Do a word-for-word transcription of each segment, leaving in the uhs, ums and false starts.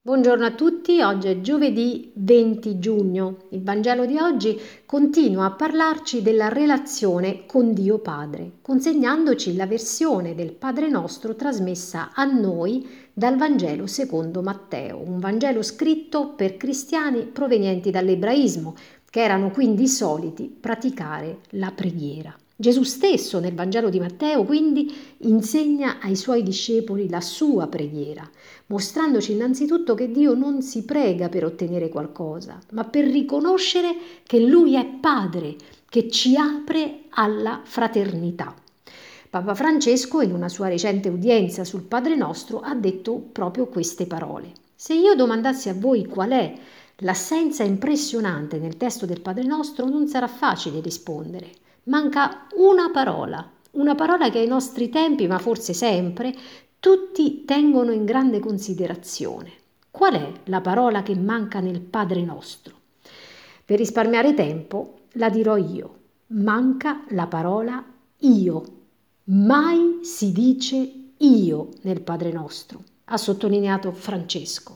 Buongiorno a tutti, oggi è giovedì venti giugno. Il Vangelo di oggi continua a parlarci della relazione con Dio Padre, consegnandoci la versione del Padre Nostro trasmessa a noi dal Vangelo secondo Matteo, un Vangelo scritto per cristiani provenienti dall'ebraismo, che erano quindi soliti praticare la preghiera. Gesù stesso nel Vangelo di Matteo quindi insegna ai suoi discepoli la sua preghiera, mostrandoci innanzitutto che Dio non si prega per ottenere qualcosa, ma per riconoscere che Lui è Padre, che ci apre alla fraternità. Papa Francesco, in una sua recente udienza sul Padre Nostro, ha detto proprio queste parole. Se io domandassi a voi qual è l'assenza impressionante nel testo del Padre Nostro, non sarà facile rispondere. Manca una parola, una parola che ai nostri tempi, ma forse sempre, tutti tengono in grande considerazione. Qual è la parola che manca nel Padre Nostro? Per risparmiare tempo la dirò io. Manca la parola io. Mai si dice io nel Padre Nostro, ha sottolineato Francesco.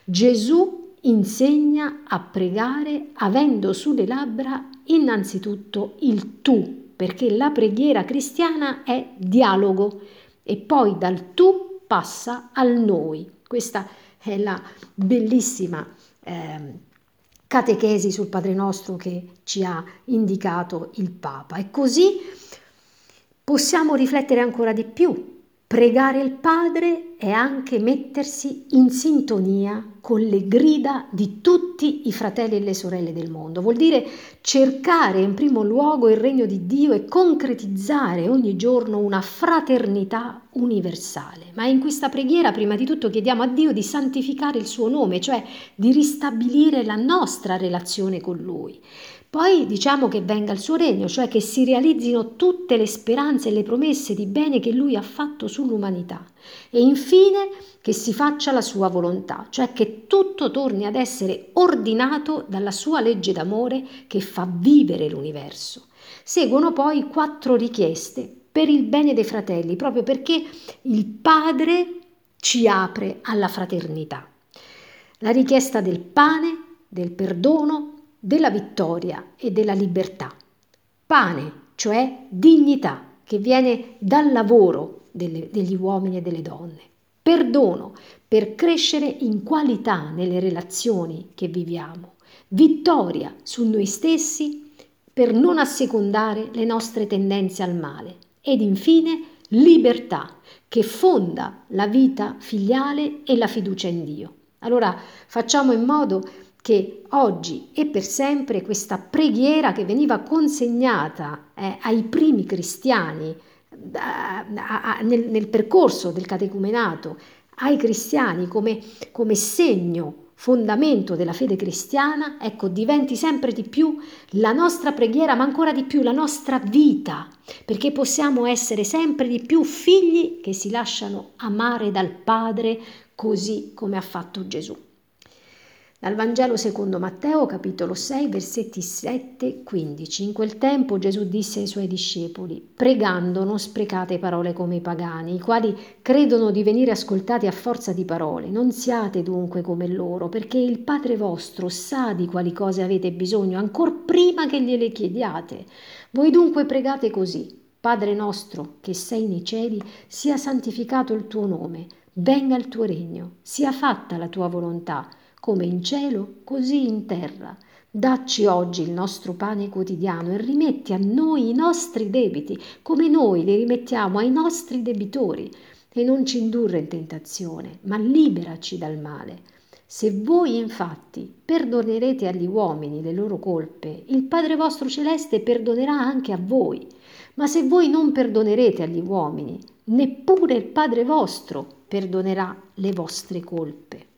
Gesù insegna a pregare avendo sulle labbra innanzitutto il tu, perché la preghiera cristiana è dialogo e poi dal tu passa al noi. Questa è la bellissima eh, catechesi sul Padre Nostro che ci ha indicato il Papa. E così possiamo riflettere ancora di più. Pregare il Padre è anche mettersi in sintonia con le grida di tutti i fratelli e le sorelle del mondo. Vuol dire cercare in primo luogo il regno di Dio e concretizzare ogni giorno una fraternità universale. Ma in questa preghiera prima di tutto chiediamo a Dio di santificare il suo nome, cioè di ristabilire la nostra relazione con Lui. Poi diciamo che venga il suo regno, cioè che si realizzino tutte le speranze e le promesse di bene che Lui ha fatto sull'umanità. E infine che si faccia la sua volontà, cioè che tutto torni ad essere ordinato dalla sua legge d'amore che fa vivere l'universo. Seguono poi quattro richieste per il bene dei fratelli, proprio perché il Padre ci apre alla fraternità. La richiesta del pane, del perdono, della vittoria e della libertà. Pane, cioè dignità, che viene dal lavoro delle, degli uomini e delle donne. Perdono, per crescere in qualità nelle relazioni che viviamo. Vittoria su noi stessi, per non assecondare le nostre tendenze al male. Ed infine libertà, che fonda la vita filiale e la fiducia in Dio. Allora facciamo in modo che oggi e per sempre questa preghiera che veniva consegnata eh, ai primi cristiani a, a, a, nel, nel percorso del catecumenato, ai cristiani come, come segno, fondamento della fede cristiana, ecco, diventi sempre di più la nostra preghiera, ma ancora di più la nostra vita, perché possiamo essere sempre di più figli che si lasciano amare dal Padre così come ha fatto Gesù. Dal Vangelo secondo Matteo, capitolo sei, versetti sette e quindici. In quel tempo Gesù disse ai suoi discepoli: pregando non sprecate parole come i pagani, i quali credono di venire ascoltati a forza di parole. Non siate dunque come loro, perché il Padre vostro sa di quali cose avete bisogno, ancor prima che gliele chiediate. Voi dunque pregate così: Padre nostro che sei nei cieli, sia santificato il tuo nome, venga il tuo regno, sia fatta la tua volontà, come in cielo, così in terra. Dacci oggi il nostro pane quotidiano e rimetti a noi i nostri debiti, come noi li rimettiamo ai nostri debitori. E non ci indurre in tentazione, ma liberaci dal male. Se voi infatti perdonerete agli uomini le loro colpe, il Padre vostro celeste perdonerà anche a voi. Ma se voi non perdonerete agli uomini, neppure il Padre vostro perdonerà le vostre colpe.